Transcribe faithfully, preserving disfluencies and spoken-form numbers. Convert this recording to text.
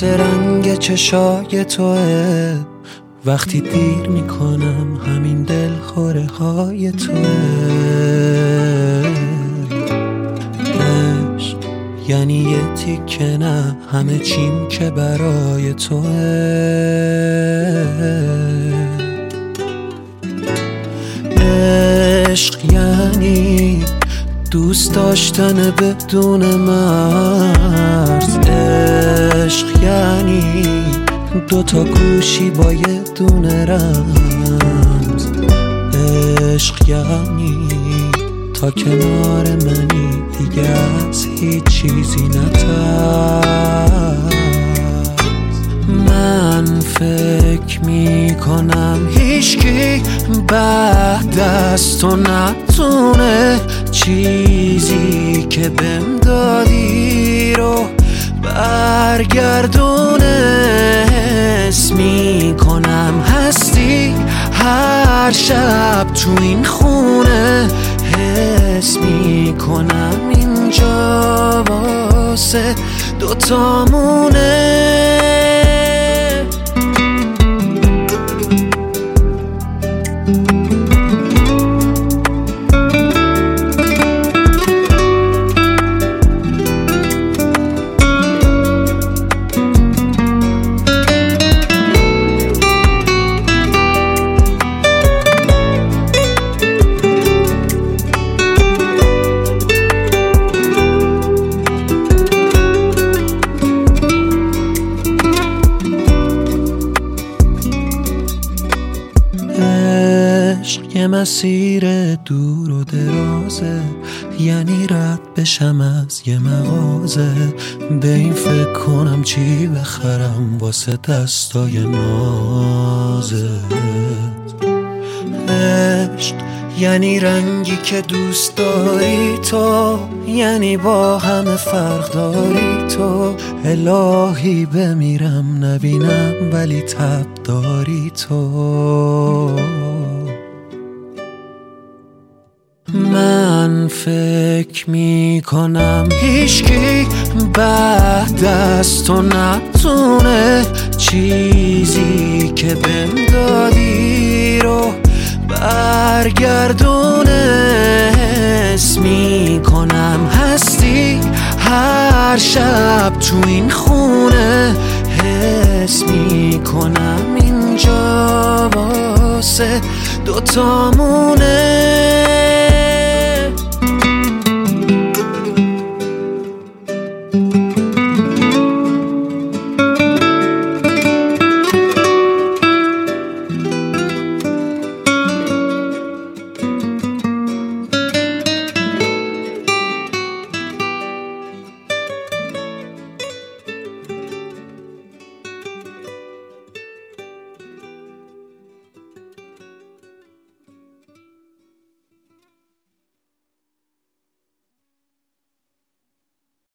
حس رنگ چشای توه، وقتی دیر میکنم همین دل خوره های توه. عشق یعنی یه تیکه نه همه چیم که برای توه. عشق یعنی دوست داشتن بدون مرز. عشق یعنی دوتا گوشی با یه دونه رمز. عشق یعنی تا کنار منی دیگه از هیچ چیزی نترس. من فکر میکنم هیچکی بعد از تو نتونه چیزی که بهم دادی رو برگردونه. حس میکنم هستی هر شب تو این خونه. حس میکنم اینجا واسه دوتامونه. عشق یه مسیر دور و درازه، یعنی رد بشم از یه مغازه. به این فکر کنم چی بخرم واسه دستای نازت. عشق یعنی رنگی که دوست داری تو، یعنی با همه فرق داری تو. الهی بمیرم نبینم ولی تب داری تو. من فکر میکنم هیچکی بعد از تو نتونه چیزی که بهم دادی رو برگردونه. حس میکنم هستی هر شب تو این خونه. حس میکنم اینجا واسه دوتامونه.